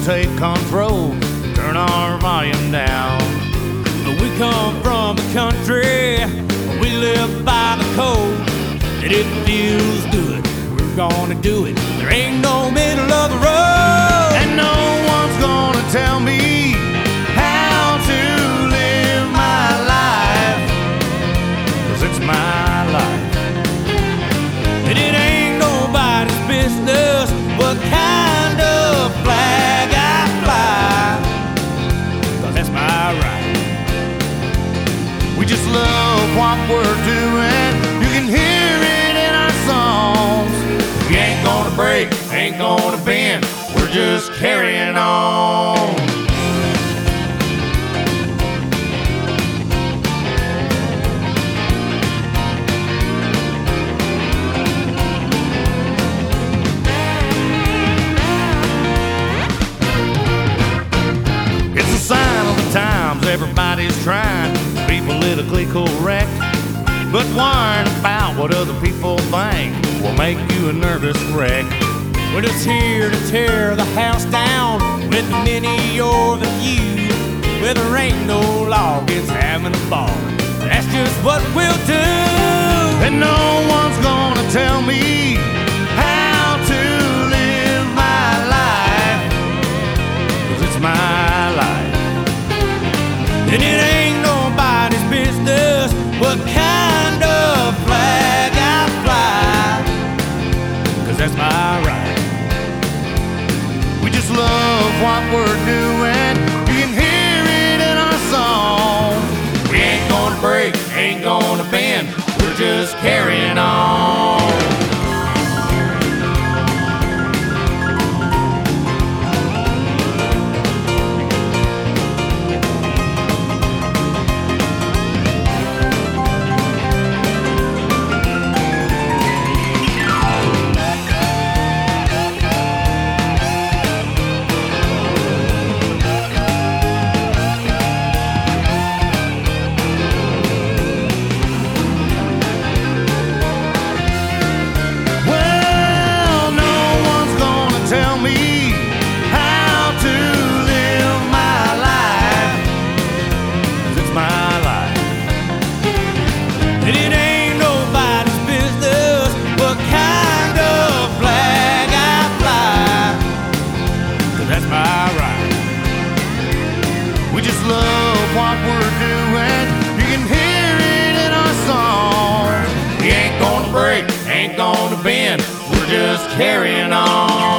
take control, turn our volume down. We come from the country, we live by the code, and it feels good, we're gonna do it. There ain't no middle of the road, and no one's gonna tell me how to live my life, 'cause it's my life. And it ain't nobody's business what kind of flag I fly, 'cause that's my right. We just love what we're doing. You can hear it in our songs. We ain't gonna break, ain't gonna bend. We're just carrying on. It's a sign of the times. Everybody's trying to be politically correct, but worrying about what other people think will make you a nervous wreck. We're just here to tear the house down with the many or the few, where there ain't no law against having a ball. That's just what we'll do. And no one's gonna tell me how to live my life, 'cause it's my life. And it ain't nobody's business what kind of flag I fly, 'cause that's my right. We just love what we're doing. You can hear it in our songs. We ain't gonna break, ain't gonna bend. We're just carrying on. Tell me how to live my life, 'cause it's my life. and it ain't nobody's business what kind of flag I fly, 'Cause that's my right. We just love what we're doing. You can hear it in our songs. We ain't gonna break, ain't gonna bend. We're just carrying on.